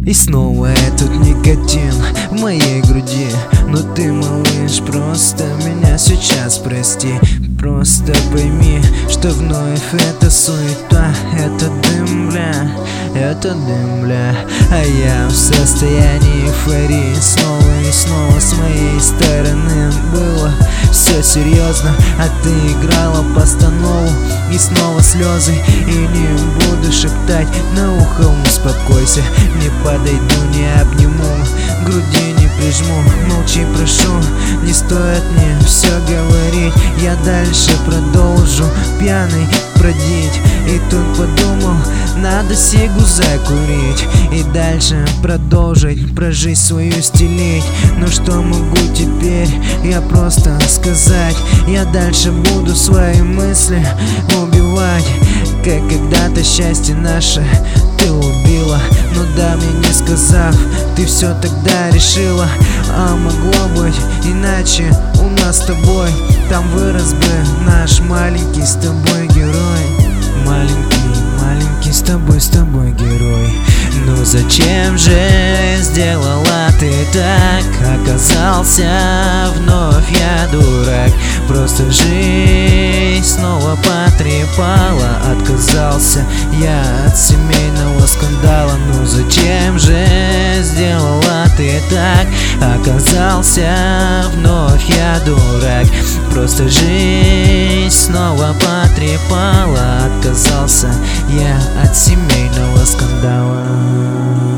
И снова этот никотин в моей груди. Но ты, малыш, просто меня сейчас прости. Просто пойми, что вновь это суета, это дым, бля, это дым, бля. А я в состоянии эйфории. Снова и снова с моей стороны было все серьезно, а ты играла постанову. И снова слезы, и не буду шептать на ухо: успокойся. Не подойду, не обниму, груди не прижму. Молчи, прошу, не стоит мне все говорить. Я дальше продолжу пьяный бродить. И тут подумал, надо сигу закурить и дальше продолжить про жизнь свою стелить. Но что могу теперь я просто сказать? Я дальше буду свои мысли убивать, как когда-то счастье наше ты убила. Но да, мне не сказав, ты все тогда решила. А могло быть иначе у нас с тобой. Там вырос бы наш маленький с тобой герой. Маленький с тобой герой. Ну зачем же сделала ты так? Оказался вновь я дурак. Просто жизнь снова потрепала. Отказался я от семейного скандала. Ну зачем же сделала ты так? Оказался вновь я дурак. Просто жизнь снова потрепала. Отказался я от семейного скандала.